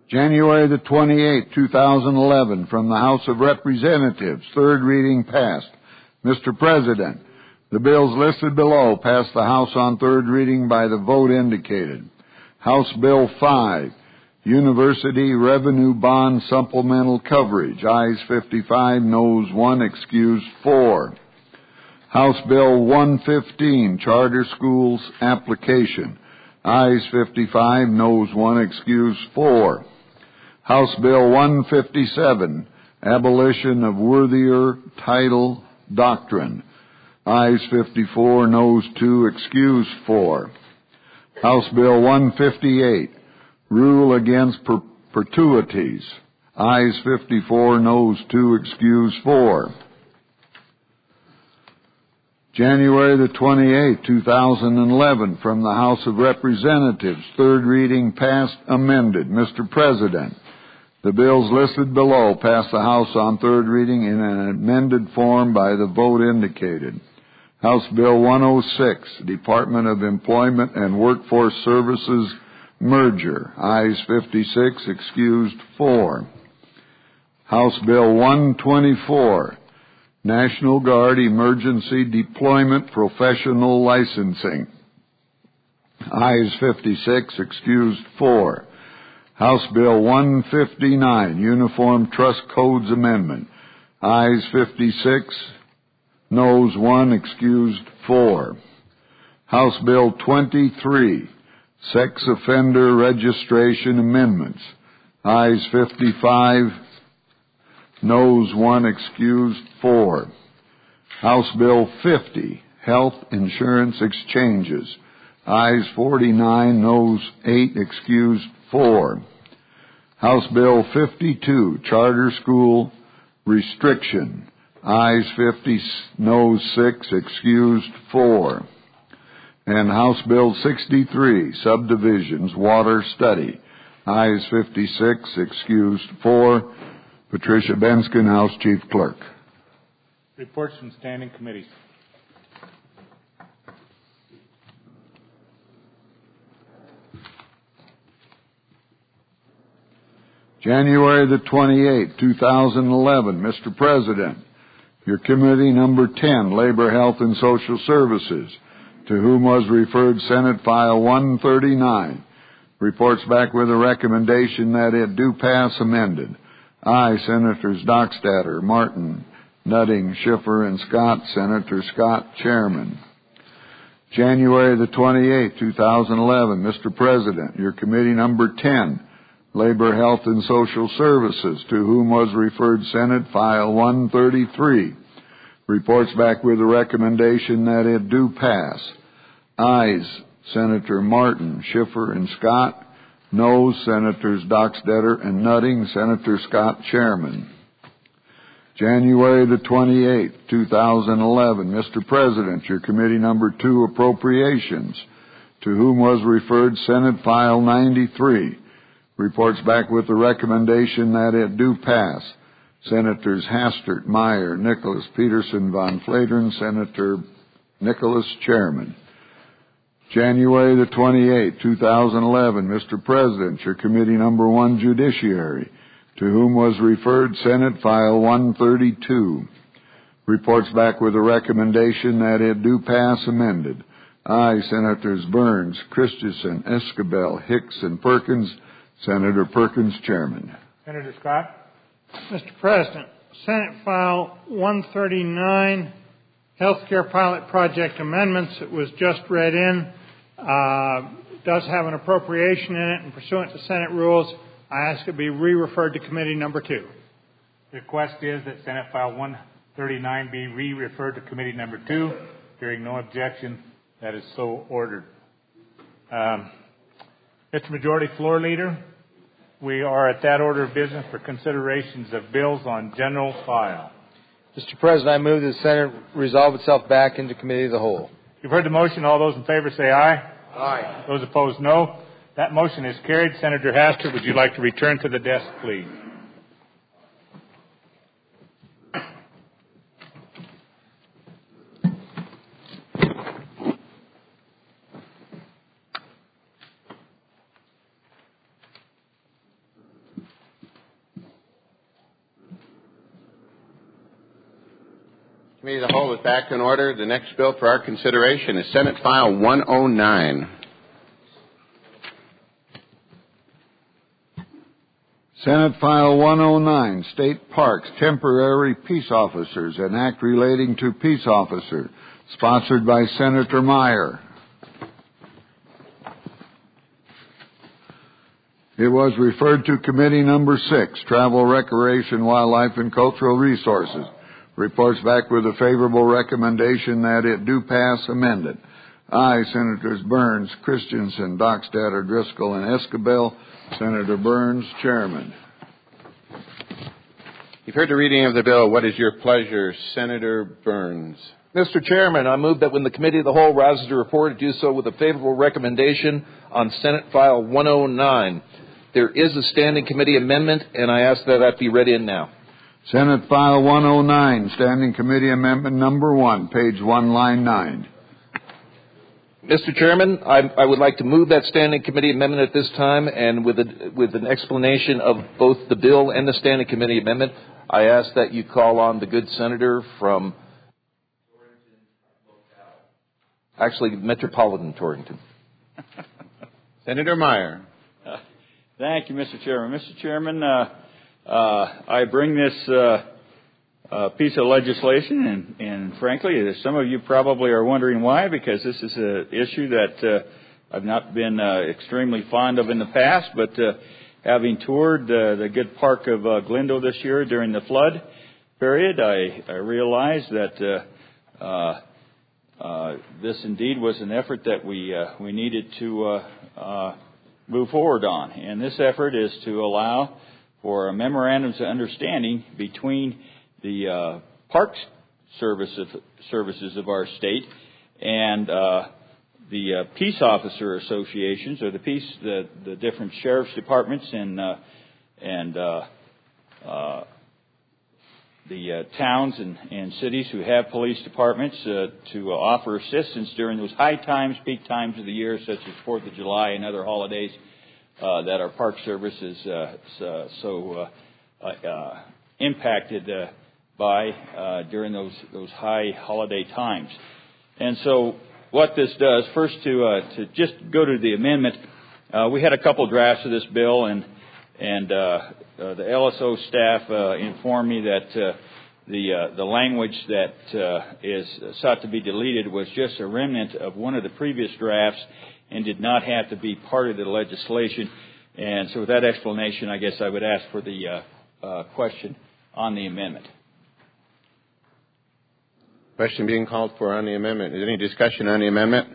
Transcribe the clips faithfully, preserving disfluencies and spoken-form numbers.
January the twenty-eighth, two thousand eleven, from the House of Representatives, third reading passed. Mister President, the bills listed below passed the House on third reading by the vote indicated. House Bill five, University Revenue Bond Supplemental Coverage, ayes fifty-five, noes one, excused four. House Bill one fifteen, Charter Schools Application, ayes fifty-five, noes one, excused four. House Bill one fifty-seven, Abolition of Worthier Title Doctrine, ayes fifty-four, noes two, excused four. House Bill one fifty-eight, Rule Against per- Perpetuities, ayes fifty-four, noes two, excused four. January the twenty-eighth, two thousand eleven, from the House of Representatives, third reading passed, amended. Mister President, the bills listed below passed the House on third reading in an amended form by the vote indicated. House Bill one oh six, Department of Employment and Workforce Services Merger, ayes fifty-six, excused four. House Bill one twenty-four, National Guard Emergency Deployment Professional Licensing, ayes fifty-six, excused four. House Bill one fifty-nine, Uniform Trust Codes Amendment, ayes fifty-six, noes one, excused four. House Bill twenty-three, Sex Offender Registration Amendments, ayes fifty-five, noes one, excused four. House Bill fifty, Health Insurance Exchanges, ayes forty-nine, noes eight, excused four. House Bill fifty-two, Charter School Restriction, ayes fifty, noes six, excused four. And House Bill sixty-three, Subdivisions Water Study, ayes fifty-six, excused four. Patricia Benskin, House Chief Clerk. Reports from standing committees. January the twenty-eighth, two thousand eleven, Mister President, your committee number ten, Labor, Health, and Social Services, to whom was referred Senate File one thirty-nine, reports back with a recommendation that it do pass amended. Aye, Senators Dockstader, Martin, Nutting, Schiffer, and Scott. Senator Scott, Chairman. January the twenty-eighth, two thousand eleven, Mister President, your committee number ten, Labor, Health, and Social Services, to whom was referred Senate File one thirty-three, reports back with a recommendation that it do pass. Ayes, Senator Martin, Schiffer, and Scott. Noes, Senators Dockstader and Nutting. Senator Scott, Chairman. January the twenty-eighth, two thousand eleven, Mister President, your committee number two, Appropriations, to whom was referred Senate File ninety-three, reports back with the recommendation that it do pass. Senators Hastert, Meyer, Nicholas, Peterson, Von Flatern. Senator Nicholas, Chairman. January the twenty-eighth, two thousand eleven, Mister President, your committee number one, Judiciary, to whom was referred Senate File one thirty-two, reports back with a recommendation that it do pass amended. Aye, Senators Burns, Christensen, Escabel, Hicks, and Perkins. Senator Perkins, Chairman. Senator Scott. Mister President, Senate File one thirty-nine, Healthcare Pilot Project Amendments, it was just read in, uh, does have an appropriation in it, and pursuant to Senate rules, I ask it be re-referred to committee number two. The request is that Senate File one thirty-nine be re-referred to committee number two. Hearing no objection, that is so ordered. Um, Mister Majority Floor Leader, we are at that order of business for considerations of bills on general file. Mister President, I move that the Senate resolve itself back into committee of the whole. You've heard the motion. All those in favor say aye. Aye. Those opposed, no. That motion is carried. Senator Hastert, would you like to return to the desk, please? Committee of the Whole is back in order. The next bill for our consideration is Senate File one oh nine. Senate File one oh nine, State Parks, Temporary Peace Officers, an act relating to peace officer, sponsored by Senator Meyer. It was referred to Committee Number six, Travel, Recreation, Wildlife, and Cultural Resources. Reports back with a favorable recommendation that it do pass amended. Aye, Senators Burns, Christensen, Dockstader, Driscoll, and Escabel. Senator Burns, Chairman. You've heard the reading of the bill. What is your pleasure, Senator Burns? Mister Chairman, I move that when the Committee of the Whole rises to report, it do so with a favorable recommendation on Senate File one oh nine. There is a standing committee amendment, and I ask that that be read in now. Senate File one oh nine, Standing Committee Amendment Number one, page one, line nine. Mister Chairman, I, I would like to move that standing committee amendment at this time, and with, a, with an explanation of both the bill and the standing committee amendment, I ask that you call on the good senator from actually Metropolitan Torrington. Senator Meyer. Uh, thank you, Mister Chairman. Mister Chairman, uh, uh, I bring this uh, uh, piece of legislation, and, and frankly, some of you probably are wondering why, because this is an issue that uh, I've not been uh, extremely fond of in the past, but uh, having toured uh, the good park of uh, Glendo this year during the flood period, I, I realized that uh, uh, uh, this indeed was an effort that we uh, we needed to uh, uh, move forward on. And this effort is to allow for memorandums of understanding between the uh, parks service of, services of our state and uh, the uh, peace officer associations, or the peace, the, the different sheriff's departments and uh, and uh, uh, the uh, towns and, and cities who have police departments uh, to uh, offer assistance during those high times, peak times of the year, such as Fourth of July and other holidays uh, that our park service is uh, so, so uh, uh, impacted uh, by uh, during those those high holiday times. And so what this does, first to uh, to just go to the amendment, uh, we had a couple drafts of this bill, and and uh, uh, the L S O staff uh, informed me that uh, the uh, the language that uh, is sought to be deleted was just a remnant of one of the previous drafts and did not have to be part of the legislation. And so with that explanation, I guess I would ask for the uh, uh, question on the amendment. Question being called for on the amendment. Is there any discussion on the amendment?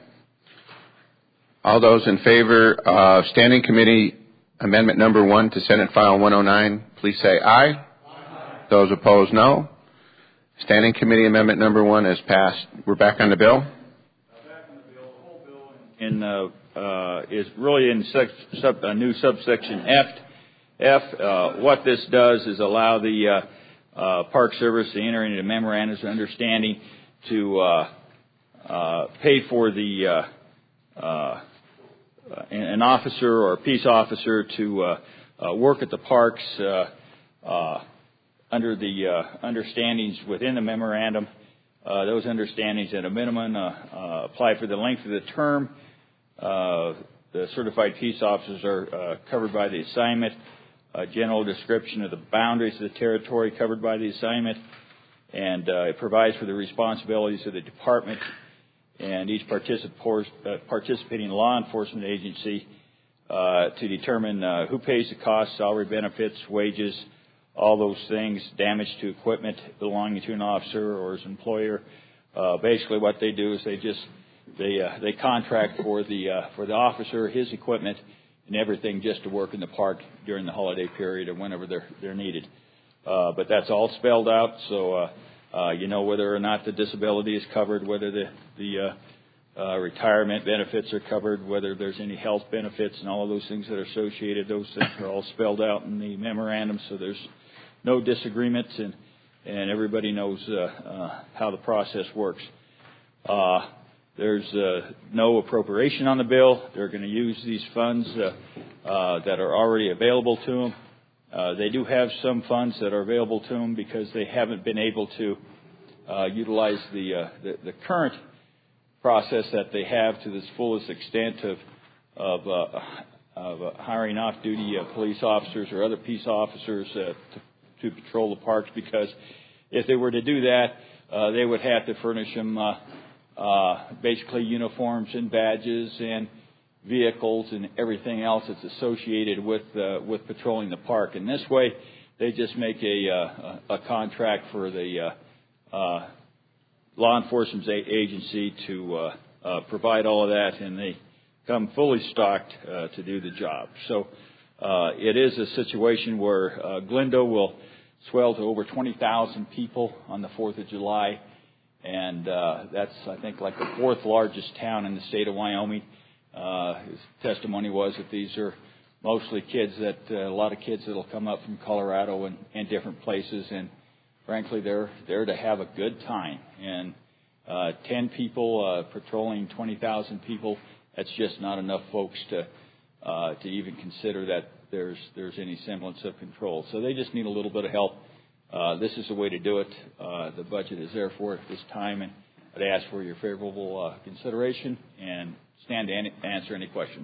All those in favor of Standing Committee Amendment Number one to Senate File one oh nine, please say aye. Aye. Those opposed, no. Standing Committee Amendment Number one is passed. We're back on the bill. Back on the bill. The whole bill in, uh, uh, is really in sub, sub, a new subsection F. F. Uh, what this does is allow the uh, Uh, Park Service to enter into memorandums of understanding to uh, uh, pay for the uh, uh, an officer or a peace officer to uh, uh, work at the parks uh, uh, under the uh, understandings within the memorandum. Uh, those understandings at a minimum uh, uh, apply for the length of the term. Uh, the certified peace officers are uh, covered by the assignment. A general description of the boundaries of the territory covered by the assignment, and uh, it provides for the responsibilities of the department and each particip- uh, participating law enforcement agency uh, to determine uh, who pays the costs, salary, benefits, wages, all those things, damage to equipment belonging to an officer or his employer. Uh, basically, what they do is they just they uh, they contract for the uh, for the officer, his equipment, and everything just to work in the park during the holiday period or whenever they're they're needed. Uh, but that's all spelled out, so uh, uh, you know whether or not the disability is covered, whether the the uh, uh, retirement benefits are covered, whether there's any health benefits, and all of those things that are associated. Those things are all spelled out in the memorandum, so there's no disagreements, and and everybody knows uh, uh, how the process works. Uh, There's uh, no appropriation on the bill. They're going to use these funds uh, uh, that are already available to them. Uh, they do have some funds that are available to them because they haven't been able to uh, utilize the, uh, the the current process that they have to this fullest extent of of, uh, of uh, hiring off-duty uh, police officers or other peace officers uh, to, to patrol the parks, because if they were to do that, uh, they would have to furnish them uh, uh, basically uniforms and badges and vehicles and everything else that's associated with uh, with patrolling the park. And this way, they just make a uh, a contract for the uh, uh, law enforcement agency to uh, uh, provide all of that, and they come fully stocked uh, to do the job. So uh, it is a situation where uh, Glendo will swell to over twenty thousand people on the fourth of July, and uh, that's, I think, like the fourth largest town in the state of Wyoming. Uh, his testimony was that these are mostly kids that uh, a lot of kids that'll come up from Colorado and, and different places, and frankly, they're there to have a good time. And uh, ten people uh, patrolling twenty thousand people, that's just not enough folks to uh, to even consider that there's there's any semblance of control. So they just need a little bit of help. Uh, this is the way to do it. Uh, the budget is there for it at this time, and I'd ask for your favorable uh, consideration and stand to any, answer any questions.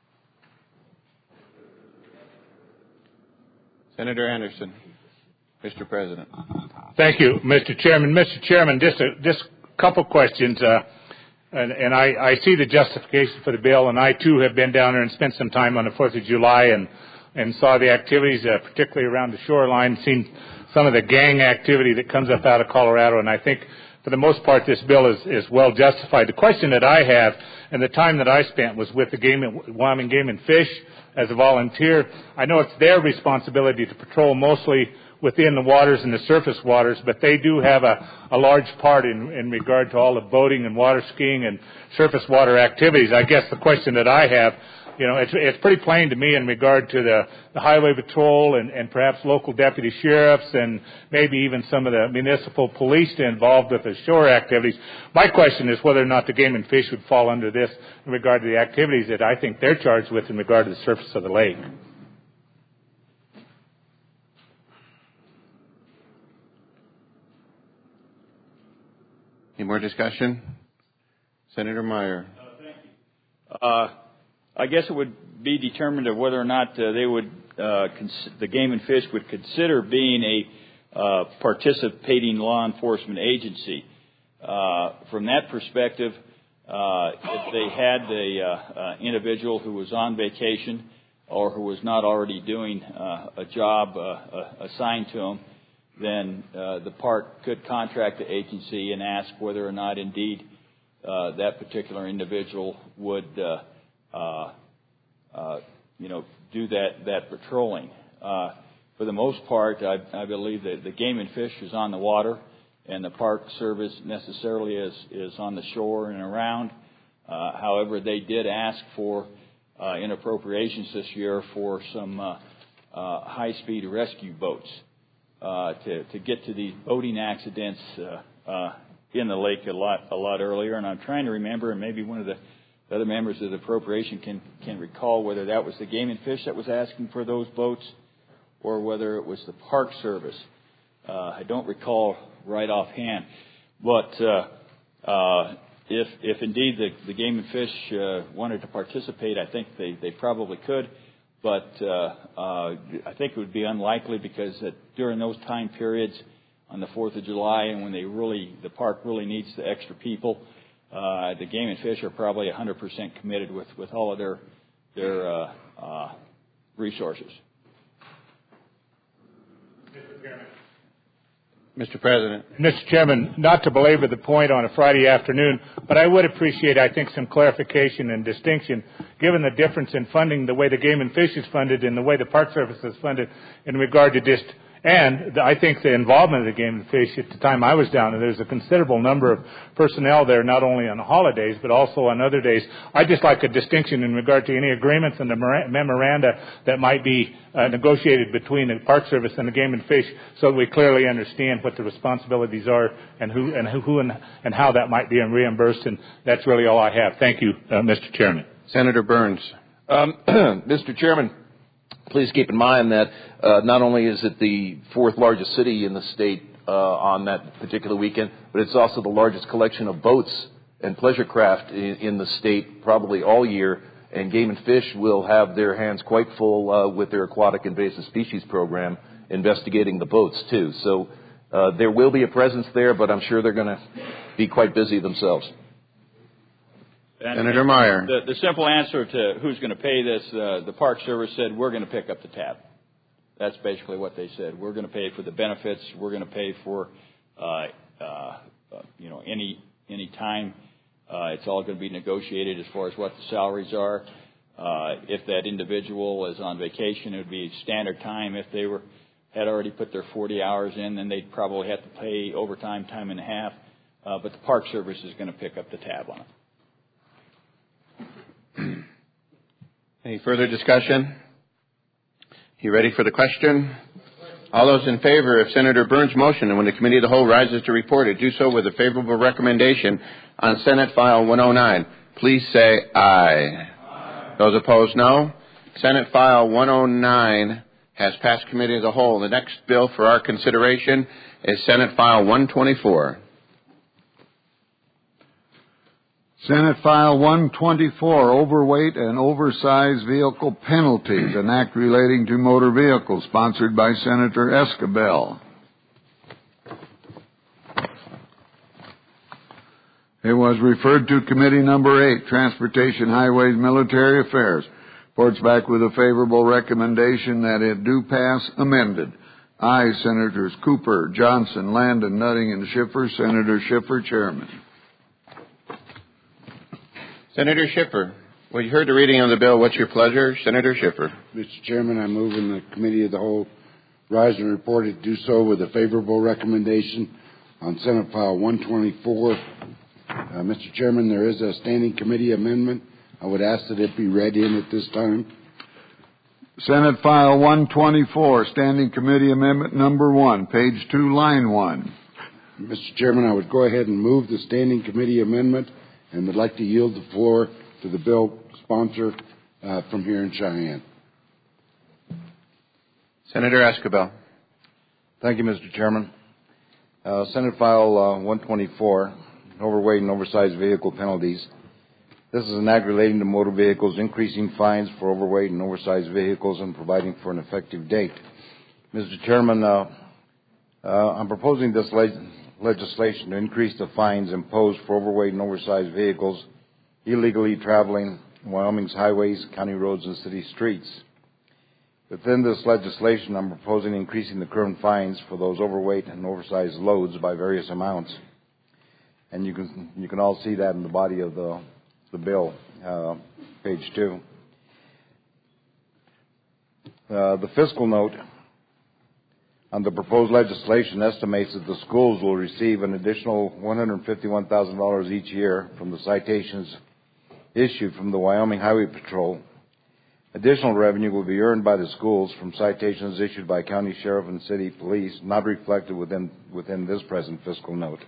Senator Anderson. Mister President. Thank you, Mister Chairman. Mister Chairman, just a, just a couple questions. Uh, and and I, I see the justification for the bill, and I, too, have been down there and spent some time on the fourth of July and, and saw the activities, uh, particularly around the shoreline, seen some of the gang activity that comes up out of Colorado, and I think for the most part this bill is, is well justified. The question that I have, and the time that I spent, was with the game, Wyoming Game and Fish as a volunteer. I know it's their responsibility to patrol mostly within the waters and the surface waters, but they do have a, a large part in, in regard to all the boating and water skiing and surface water activities. I guess the question that I have, you know, it's, it's pretty plain to me in regard to the, the highway patrol and, and perhaps local deputy sheriffs and maybe even some of the municipal police involved with the shore activities. My question is whether or not the Game and Fish would fall under this in regard to the activities that I think they're charged with in regard to the surface of the lake. Any more discussion? Senator Meyer. Uh, thank you. Uh, I guess it would be determined of whether or not uh, they would, uh, cons- the Game and Fish would consider being a uh, participating law enforcement agency. Uh, from that perspective, uh, if they had a uh, uh, individual who was on vacation or who was not already doing uh, a job uh, uh, assigned to them, then uh, the park could contract the agency and ask whether or not indeed uh, that particular individual would, uh, uh, uh, you know, do that that patrolling. Uh, for the most part, I, I believe that the Game and Fish is on the water, and the Park Service necessarily is is on the shore and around. Uh, however, they did ask for uh, in appropriations this year for some uh, uh, high-speed rescue boats. Uh, to, to get to these boating accidents uh, uh, in the lake a lot a lot earlier, and I'm trying to remember, and maybe one of the other members of the appropriation can can recall whether that was the Game and Fish that was asking for those boats, or whether it was the Park Service. Uh, I don't recall right offhand, but uh, uh, if if indeed the, the Game and Fish uh, wanted to participate, I think they, they probably could. But uh, uh, I think it would be unlikely because that during those time periods on the fourth of July and when they really, the park really needs the extra people, uh, the Game and Fish are probably one hundred percent committed with, with all of their, their uh, uh, resources. Mister President. Mister Chairman, not to belabor the point on a Friday afternoon, but I would appreciate, I think, some clarification and distinction, given the difference in funding, the way the Game and Fish is funded and the way the Park Service is funded in regard to just, and the, I think the involvement of the Game and Fish at the time I was down there, there's a considerable number of personnel there, not only on holidays, but also on other days. I'd just like a distinction in regard to any agreements and the memoranda that might be uh, negotiated between the Park Service and the Game and Fish, so that we clearly understand what the responsibilities are and who and who and, and how that might be reimbursed. And that's really all I have. Thank you, uh, Mister Chairman. Senator Burns. Um, Mister Chairman, please keep in mind that uh, not only is it the fourth largest city in the state uh, on that particular weekend, but it's also the largest collection of boats and pleasure craft in, in the state probably all year. And Game and Fish will have their hands quite full uh, with their aquatic invasive species program, investigating the boats too. So uh, there will be a presence there, but I'm sure they're going to be quite busy themselves. And Senator Meyer. The, the simple answer to who's going to pay this, uh, the Park Service said we're going to pick up the tab. That's basically what they said. We're going to pay for the benefits. We're going to pay for, uh, uh, you know, any any time. Uh, it's all going to be negotiated as far as what the salaries are. Uh, if that individual is on vacation, it would be standard time. If they were had already put their forty hours in, then they'd probably have to pay overtime, time and a half. Uh, but the Park Service is going to pick up the tab on it. Any further discussion? You ready for the question? All those in favor of Senator Burns' motion, and when the committee of the whole rises to report it, do so with a favorable recommendation on Senate File one oh nine. Please say aye. Aye. Those opposed, no. Senate File one oh nine has passed committee of the whole. The next bill for our consideration is Senate File one twenty-four. Senate File one twenty-four, Overweight and Oversized Vehicle Penalties, an act relating to motor vehicles, sponsored by Senator Escabel. It was referred to Committee Number eight, Transportation, Highways, Military Affairs. Reports back with a favorable recommendation that it do pass amended. Aye, Senators Cooper, Johnson, Landon, Nutting, and Schiffer. Senator Schiffer, Chairman. Senator Schiffer, well, you heard the reading of the bill. What's your pleasure? Senator Schiffer. Mister Chairman, I move in the Committee of the Whole rise and report it do so with a favorable recommendation on Senate File one twenty-four. Uh, Mister Chairman, there is a standing committee amendment. I would ask that it be read in at this time. Senate File one twenty-four, Standing Committee Amendment Number one, page two, line one. Mister Chairman, I would go ahead and move the standing committee amendment and would like to yield the floor to the bill sponsor uh, from here in Cheyenne. Senator Escabel. Thank you, Mister Chairman. Uh, Senate File uh, one twenty-four, Overweight and Oversized Vehicle Penalties. This is an act relating to motor vehicles, increasing fines for overweight and oversized vehicles and providing for an effective date. Mister Chairman, uh, uh, I'm proposing this le- legislation to increase the fines imposed for overweight and oversized vehicles illegally traveling Wyoming's highways, county roads, and city streets. Within this legislation, I'm proposing increasing the current fines for those overweight and oversized loads by various amounts. And you can you can all see that in the body of the, the bill, uh, page two. Uh, the fiscal note on the proposed legislation estimates that the schools will receive an additional one hundred fifty-one thousand dollars each year from the citations issued from the Wyoming Highway Patrol. Additional revenue will be earned by the schools from citations issued by county sheriff and city police, not reflected within within this present fiscal note.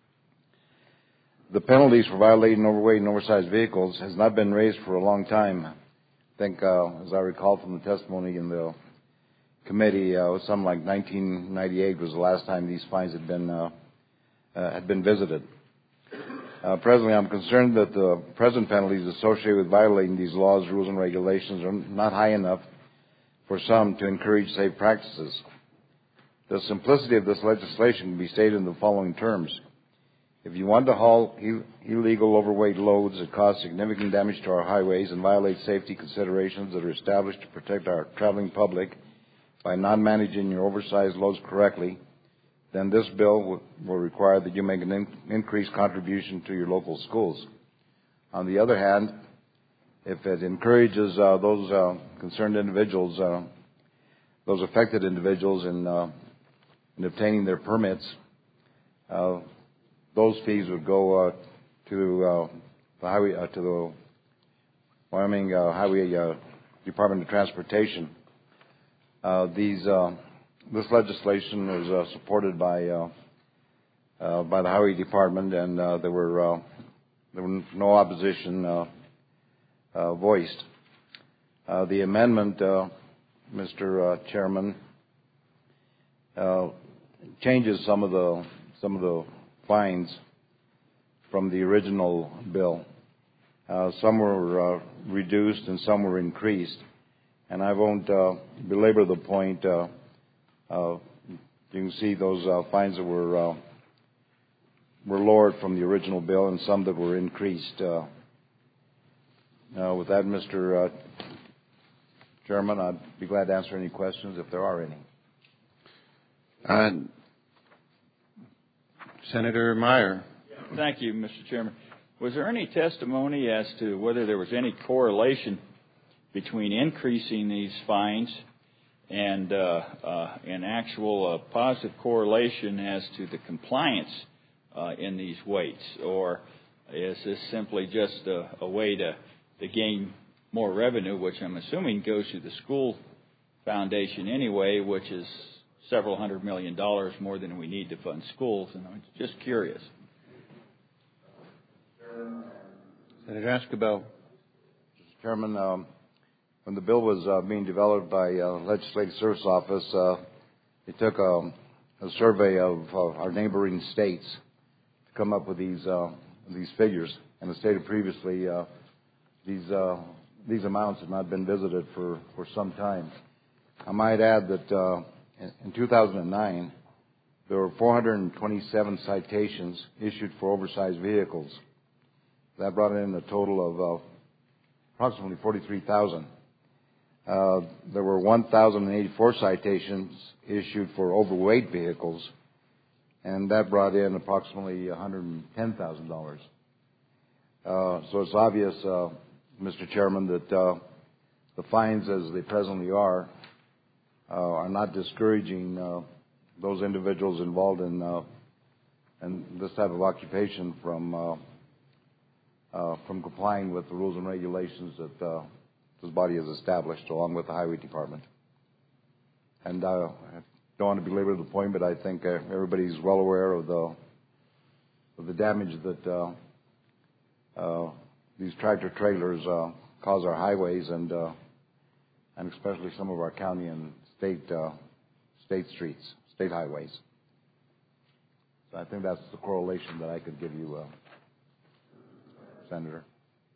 The penalties for violating overweight and oversized vehicles has not been raised for a long time. I think, uh, as I recall from the testimony in the committee, uh, it was something like nineteen ninety-eight was the last time these fines had been uh, uh, had been visited. Uh, presently, I'm concerned that the present penalties associated with violating these laws, rules, and regulations are not high enough for some to encourage safe practices. The simplicity of this legislation can be stated in the following terms. If you want to haul Ill- illegal overweight loads that cause significant damage to our highways and violate safety considerations that are established to protect our traveling public by not managing your oversized loads correctly, then this bill will, will require that you make an in, increased contribution to your local schools. On the other hand, if it encourages uh, those uh, concerned individuals, uh, those affected individuals in, uh, in obtaining their permits, uh, those fees would go uh, to uh, the highway uh, to the Wyoming uh, Highway uh, Department of Transportation. Uh, these uh, this legislation is uh, supported by uh, uh, by the Highway Department, and uh, there were uh, there were no opposition uh, uh, voiced. Uh, the amendment, uh, Mister Uh, Chairman, uh, changes some of the some of the fines from the original bill. Uh, some were uh, reduced and some were increased. And I won't uh, belabor the point. Uh, uh, you can see those uh, fines that were uh, were lowered from the original bill and some that were increased. Uh, uh, with that, Mister Uh, Chairman, I'd be glad to answer any questions if there are any. Uh, Senator Meyer. Thank you, Mister Chairman. Was there any testimony as to whether there was any correlation between increasing these fines and uh, uh, an actual uh, positive correlation as to the compliance uh, in these weights? Or is this simply just a, a way to, to gain more revenue, which I'm assuming goes to the school foundation anyway, which is several hundred million dollars more than we need to fund schools? And I'm just curious. Senator Escobar. Mister Chairman, um, when the bill was uh, being developed by uh, Legislative Service Office, uh, it took um, a survey of uh, our neighboring states to come up with these uh, these figures. And as stated previously, uh, these uh, these amounts have not been visited for, for some time. I might add that uh, in, in two thousand nine, there were four hundred twenty-seven citations issued for oversized vehicles. That brought in a total of uh, approximately forty-three thousand. Uh, there were one thousand eighty-four citations issued for overweight vehicles, and that brought in approximately one hundred ten thousand dollars. Uh, so it's obvious, uh, Mister Chairman, that uh, the fines as they presently are uh, are not discouraging uh, those individuals involved in, uh, in this type of occupation from uh, Uh, from complying with the rules and regulations that uh, this body has established, along with the Highway Department. And uh, I don't want to belabor the point, but I think uh, everybody's well aware of the of the damage that uh, uh, these tractor trailers uh, cause our highways and uh, and especially some of our county and state uh, state streets, state highways. So I think that's the correlation that I could give you. Uh, Senator.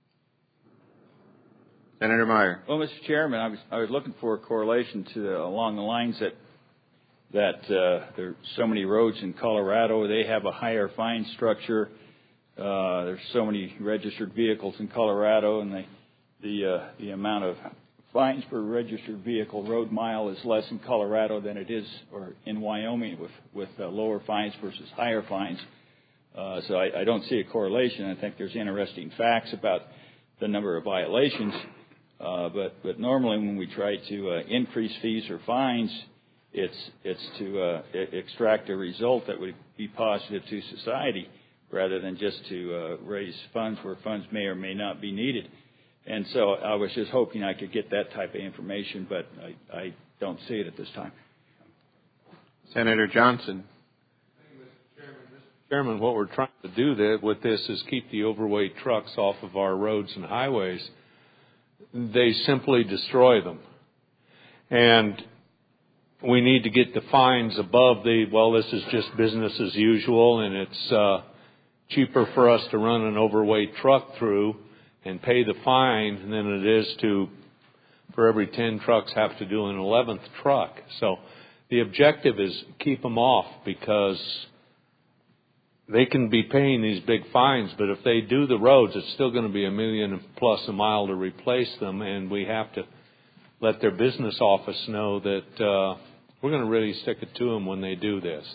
Senator Meyer. Well, Mister Chairman, I was I was looking for a correlation to uh, along the lines that that uh, there are so many roads in Colorado. They have a higher fine structure. Uh, there's so many registered vehicles in Colorado, and they, the uh, the amount of fines per registered vehicle road mile is less in Colorado than it is or in Wyoming with with uh, lower fines versus higher fines. Uh, so I, I don't see a correlation. I think there's interesting facts about the number of violations. Uh, but, but normally when we try to uh, increase fees or fines, it's, it's to uh, extract a result that would be positive to society rather than just to uh, raise funds where funds may or may not be needed. And so I was just hoping I could get that type of information, but I, I don't see it at this time. Senator Johnson. Chairman, what we're trying to do there with this is keep the overweight trucks off of our roads and highways. They simply destroy them. And we need to get the fines above the, well, this is just business as usual, and it's uh, cheaper for us to run an overweight truck through and pay the fine than it is to, for every ten trucks, have to do an eleventh truck. So the objective is keep them off, because they can be paying these big fines, but if they do the roads, it's still going to be a million plus a mile to replace them, and we have to let their business office know that uh, we're going to really stick it to them when they do this.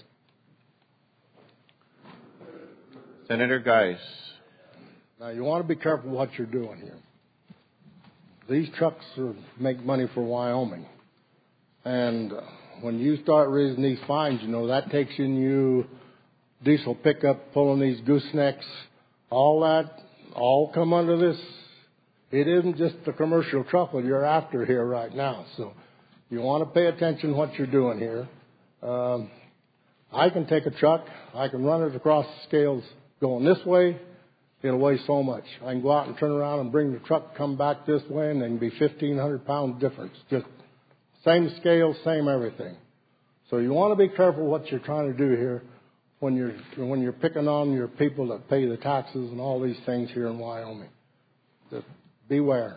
Senator Geis. Now, you want to be careful what you're doing here. These trucks are, make money for Wyoming. And uh, when you start raising these fines, you know, that takes in you diesel pickup, pulling these goosenecks, all that, all come under this. It isn't just the commercial truck that you're after here right now. So you want to pay attention to what you're doing here. Um, I can take a truck, I can run it across the scales going this way, it'll weigh so much. I can go out and turn around and bring the truck, come back this way, and there can be fifteen hundred pound difference. Just same scale, same everything. So you want to be careful what you're trying to do here when you're when you're picking on your people that pay the taxes and all these things here in Wyoming. Just beware.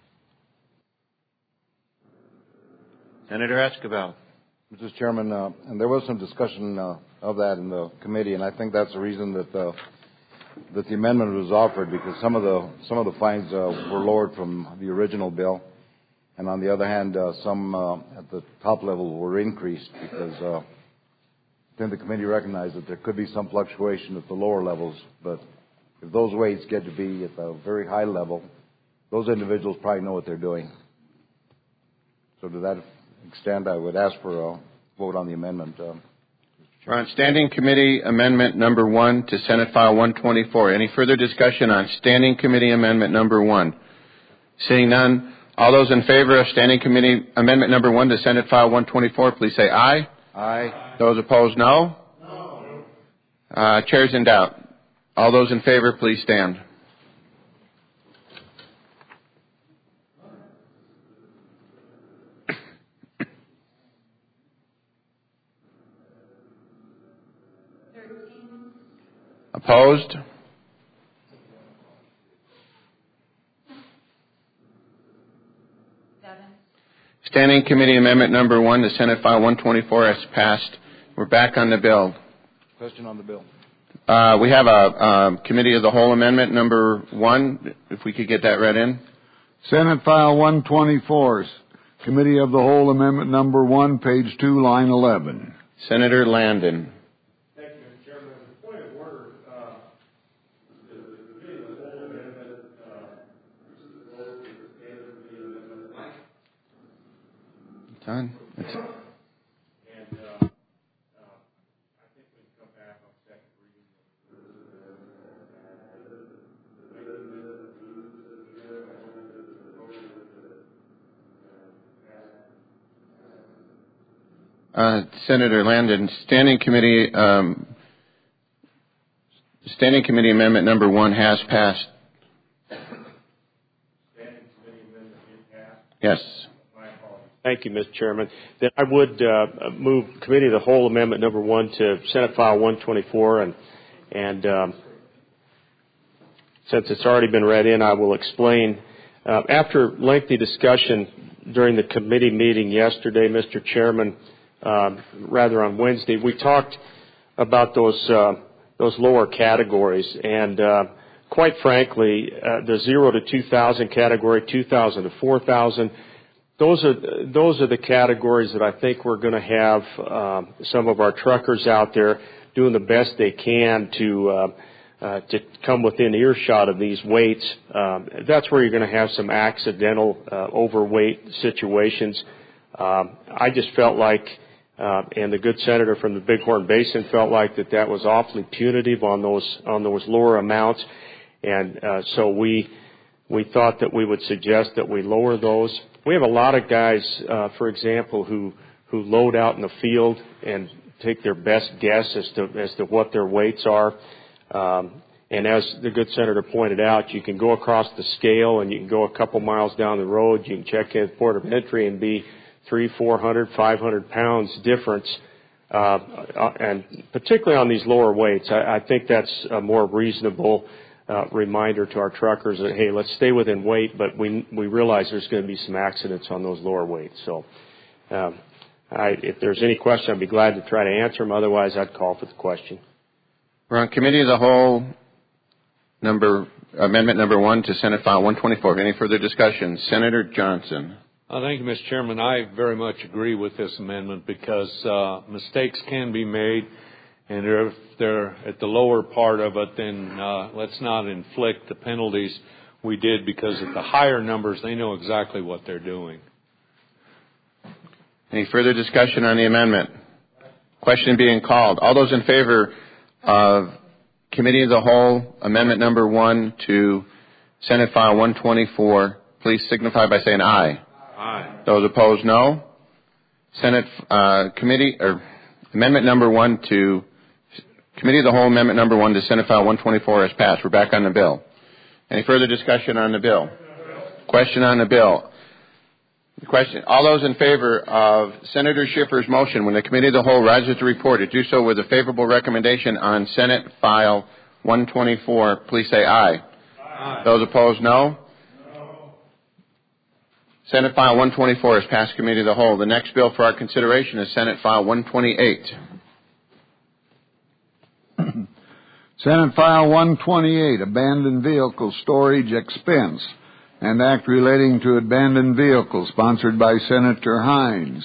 Senator Escobar. Mister Chairman, uh, and there was some discussion uh, of that in the committee, and I think that's the reason that uh, that the amendment was offered, because some of the some of the fines uh, were lowered from the original bill, and on the other hand, uh, some uh, at the top level were increased because uh, I think the committee recognized that there could be some fluctuation at the lower levels, but if those weights get to be at a very high level, those individuals probably know what they're doing. So to that extent, I would ask for a vote on the amendment. Uh, We're on Standing Committee Amendment Number One to Senate File one twenty-four. Any further discussion on Standing Committee Amendment Number One? Seeing none, all those in favor of Standing Committee Amendment Number One to Senate File one twenty-four, please say aye. Aye. Those opposed, no. No. Uh, chair's in doubt. All those in favor, please stand. Opposed? Seven. Standing Committee Amendment Number One to Senate File one twenty-four has passed. We're back on the bill. Question on the bill. Uh, we have a, a Committee of the Whole Amendment Number One. If we could get that read in. Senate File one twenty-four, Committee of the Whole Amendment Number One, page two, line eleven. Senator Landon. Done. That's it. And uh, uh, I think we can come back on second reading. Uh, Senator Landon, Standing Committee, um, Standing Committee Amendment Number One has passed. Standing Committee Amendment is passed? Yes. Thank you, Mister Chairman. Then I would uh, move Committee of the Whole Amendment Number One to Senate File one twenty-four, and and um, since it's already been read in, I will explain. Uh, after lengthy discussion during the committee meeting yesterday, Mister Chairman, uh, rather on Wednesday, we talked about those uh, those lower categories, and uh, quite frankly, uh, the zero to two thousand category, two thousand to four thousand. Those are those are the categories that I think we're going to have um, some of our truckers out there doing the best they can to uh, uh, to come within earshot of these weights. Um, that's where you're going to have some accidental uh, overweight situations. Um, I just felt like, uh, and the good senator from the Bighorn Basin felt like that that was awfully punitive on those on those lower amounts, and uh, so we we thought that we would suggest that we lower those. We have a lot of guys, uh, for example, who, who load out in the field and take their best guess as to as to what their weights are. Um, and as the good senator pointed out, you can go across the scale and you can go a couple miles down the road. You can check in at port of entry and be three, four hundred, five hundred pounds difference. Uh, and particularly on these lower weights, I, I think that's a more reasonable Uh, reminder to our truckers that, hey, let's stay within weight, but we we realize there's going to be some accidents on those lower weights. So um, I, if there's any question, I'd be glad to try to answer them. Otherwise, I'd call for the question. We're on Committee of the Whole number Amendment Number One to Senate File one twenty-four. Any further discussion? Senator Johnson. Uh, thank you, Mister Chairman. I very much agree with this amendment because uh, mistakes can be made. And if they're at the lower part of it, then uh, let's not inflict the penalties we did, because at the higher numbers, they know exactly what they're doing. Any further discussion on the amendment? Question being called. All those in favor of Committee of the Whole Amendment Number One to Senate File one twenty-four, please signify by saying aye. Aye. Those opposed, no. Senate uh, Committee or Amendment Number One to Committee of the Whole Amendment Number One to Senate File one twenty-four has passed. We're back on the bill. Any further discussion on the bill? Question on the bill. Question. All those in favor of Senator Schiffer's motion when the Committee of the Whole rises to report it, do so with a favorable recommendation on Senate File one twenty-four. Please say aye. Aye. Those opposed, no. No. Senate File one twenty-four is passed Committee of the Whole. The next bill for our consideration is Senate File one twenty-eight. Senate File one twenty-eight, Abandoned Vehicle Storage Expense, and Act relating to abandoned vehicles, sponsored by Senator Hines.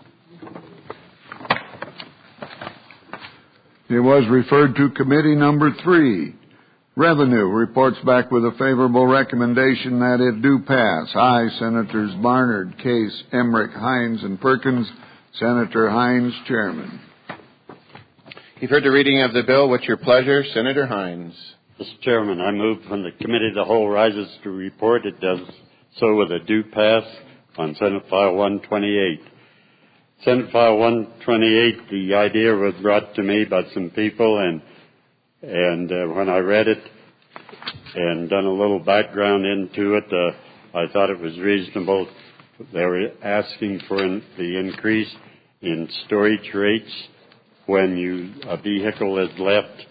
It was referred to Committee Number three. Revenue reports back with a favorable recommendation that it do pass. Aye, Senators Barnard, Case, Emmerich, Hines, and Perkins. Senator Hines, Chairman. You've heard the reading of the bill. What's your pleasure? Senator Hines. Mister Chairman, I move when the Committee of the Whole rises to report, it does so with a due pass on Senate File one twenty-eight. Senate File one twenty-eight, the idea was brought to me by some people, and and uh, when I read it and done a little background into it, uh, I thought it was reasonable. They were asking for an, the increase in storage rates when you a vehicle is left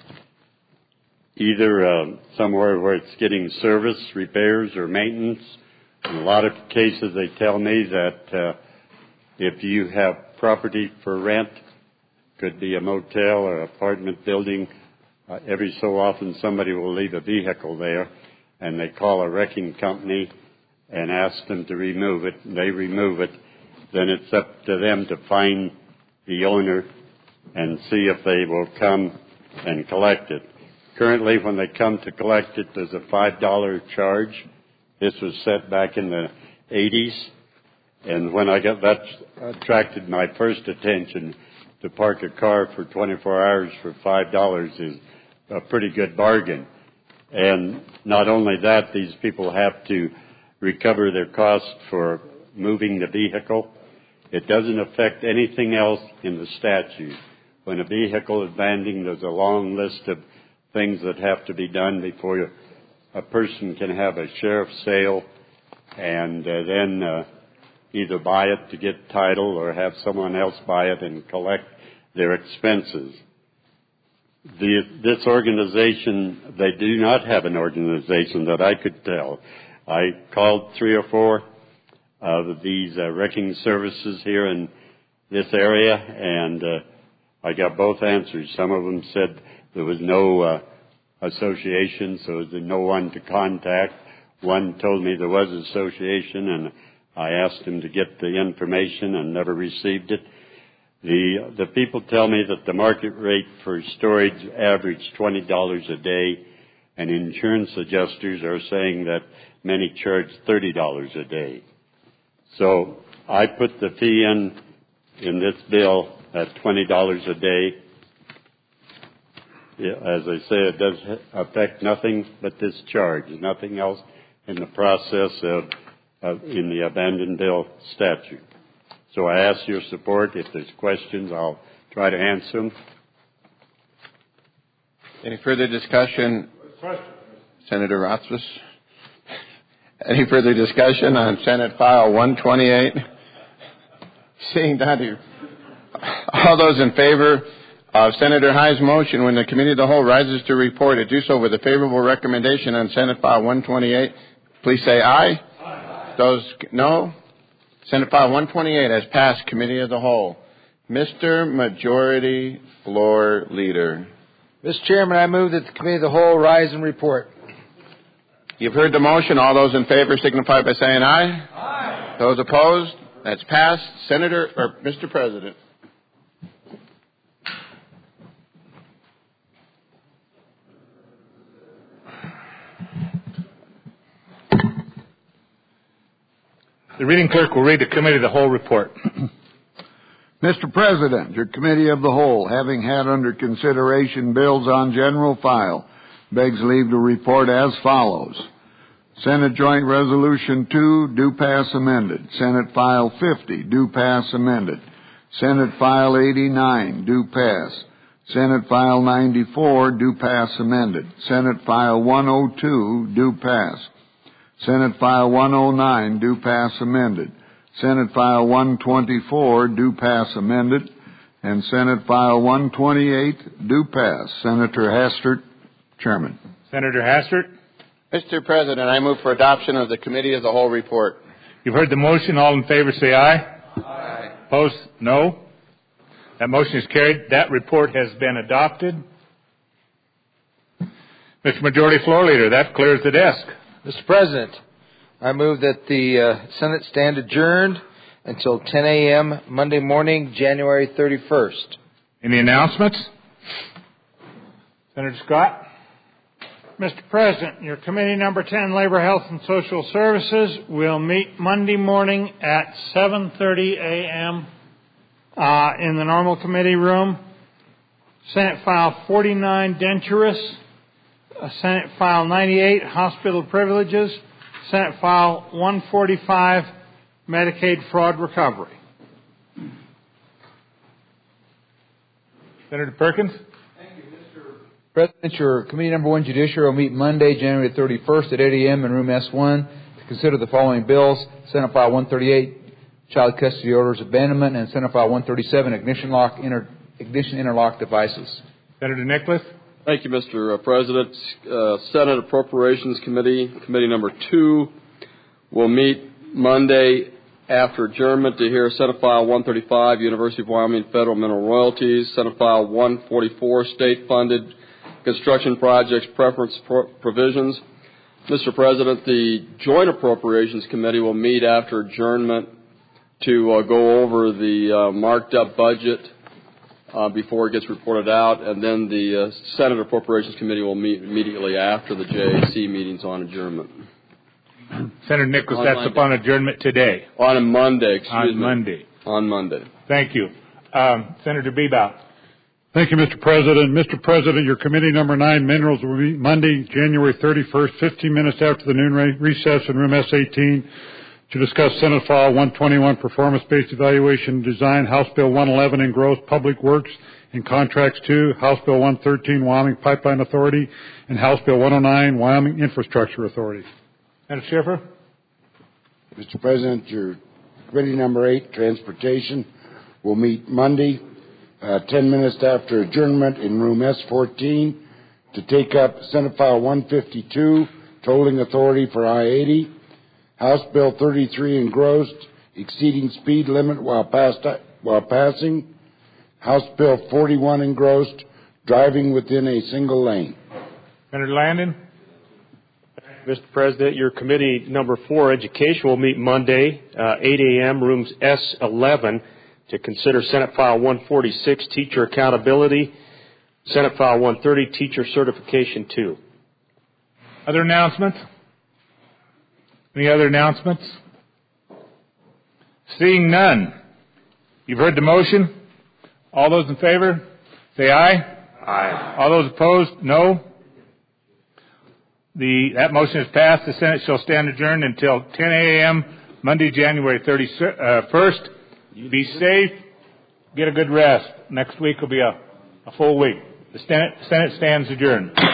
either uh, somewhere where it's getting service, repairs, or maintenance. In a lot of cases, they tell me that uh, if you have property for rent, could be a motel or apartment building, uh, every so often somebody will leave a vehicle there, and they call a wrecking company and ask them to remove it. They remove it. Then it's up to them to find the owner and see if they will come and collect it. Currently, when they come to collect it, there's a five dollar charge. This was set back in the eighties. And when I got that, attracted my first attention. To park a car for twenty-four hours for five dollars is a pretty good bargain. And not only that, these people have to recover their costs for moving the vehicle. It doesn't affect anything else in the statute. When a vehicle is abandoned, there's a long list of things that have to be done before a person can have a sheriff's sale and uh, then uh, either buy it to get title or have someone else buy it and collect their expenses. The, this organization, they do not have an organization that I could tell. I called three or four of these uh, wrecking services here in this area, and uh, I got both answers. Some of them said there was no uh, association, so there's no one to contact. One told me there was an association, and I asked him to get the information and never received it. The the people tell me that the market rate for storage averaged twenty dollars a day, and insurance adjusters are saying that many charge thirty dollars a day. So I put the fee in in this bill at twenty dollars a day. As I say, it does affect nothing but this charge, nothing else in the process of, of in the abandoned bill statute. So I ask your support. If there's questions, I'll try to answer them. Any further discussion? Senator Rothfuss? Any further discussion on Senate File one twenty-eight? Seeing none. All those in favor of Senator Hines' motion when the Committee of the Whole rises to report it, do so with a favorable recommendation on Senate File one twenty-eight. Please say aye. Aye. Those no? Senate File one twenty-eight has passed Committee of the Whole. Mister Majority Floor Leader. Mister Chairman, I move that the Committee of the Whole rise and report. You've heard the motion. All those in favor signify by saying aye. Aye. Those opposed? That's passed. Senator, or Mister President. The reading clerk will read the Committee of the Whole report. Mister President, your Committee of the Whole, having had under consideration bills on general file, begs leave to report as follows. Senate Joint Resolution two, do pass amended. Senate File fifty, do pass amended. Senate File eighty-nine, do pass. Senate File ninety-four, do pass amended. Senate File one oh two, do pass. Senate File one oh nine, do pass amended. Senate File one twenty-four, do pass amended, and Senate File one twenty-eight, do pass. Senator Hastert, Chairman. Senator Hastert. Mister President, I move for adoption of the Committee of the Whole report. You've heard the motion. All in favor say aye. Aye. Opposed? No. That motion is carried. That report has been adopted. Mister Majority Floor Leader, that clears the desk. Mister President, I move that the uh, Senate stand adjourned until ten a.m. Monday morning, January thirty-first. Any announcements? Senator Scott. Mister President, your committee number ten, Labor, Health, and Social Services, will meet Monday morning at seven thirty a.m. Uh, in the normal committee room. Senate File forty-nine, Denturus. Uh, Senate File ninety-eight, Hospital Privileges. Senate File one forty-five, Medicaid Fraud Recovery. Senator Perkins. President, your committee number one, Judiciary, will meet Monday, January thirty-first at eight a.m. in room S one to consider the following bills: Senate File one thirty-eight, Child Custody Orders Abandonment, and Senate File one thirty-seven, Ignition Lock inter, Ignition Interlock Devices. Senator Nicholas. Thank you, Mister President. Uh, Senate Appropriations Committee, Committee number two, will meet Monday after adjournment to hear Senate File one thirty-five, University of Wyoming Federal Mineral Royalties, Senate File one forty-four, State-Funded Construction Projects Preference pro- Provisions. Mister President, the Joint Appropriations Committee will meet after adjournment to uh, go over the uh, marked-up budget uh, before it gets reported out, and then the uh, Senate Appropriations Committee will meet immediately after the J A C meetings on adjournment. Senator Nichols, On that's Monday. upon adjournment today. On a Monday, excuse On me. Monday. On Monday. Thank you. Um, Senator Bebout. Thank you, Mister President. Mister President, your committee number nine, Minerals, will meet Monday, January thirty-first, fifteen minutes after the noon re- recess in room S eighteen to discuss Senate File one twenty-one, Performance-Based Evaluation Design, House Bill one eleven, Engrossed Public Works and Contracts two, House Bill one thirteen, Wyoming Pipeline Authority, and House Bill one oh nine, Wyoming Infrastructure Authority. Senator Schiffer. Mister President, your committee number eight, Transportation, will meet Monday, uh, ten minutes after adjournment in room S fourteen to take up Senate File one fifty-two, Tolling Authority for I eighty, House Bill thirty-three, Engrossed, Exceeding Speed Limit while, past, while passing, House Bill forty-one, Engrossed, Driving Within a Single Lane. Senator Landon. Mister President, your committee number four, Education, will meet Monday, uh, eight a.m., rooms S eleven, to consider Senate File one forty-six, Teacher Accountability, Senate File one thirty, Teacher Certification two. Other announcements? Any other announcements? Seeing none. You've heard the motion. All those in favor, say aye. Aye. All those opposed, no. The, that motion is passed. The Senate shall stand adjourned until ten a.m. Monday, January thirty-first. Be safe. Get a good rest. Next week will be a, a full week. The Senate, Senate stands adjourned.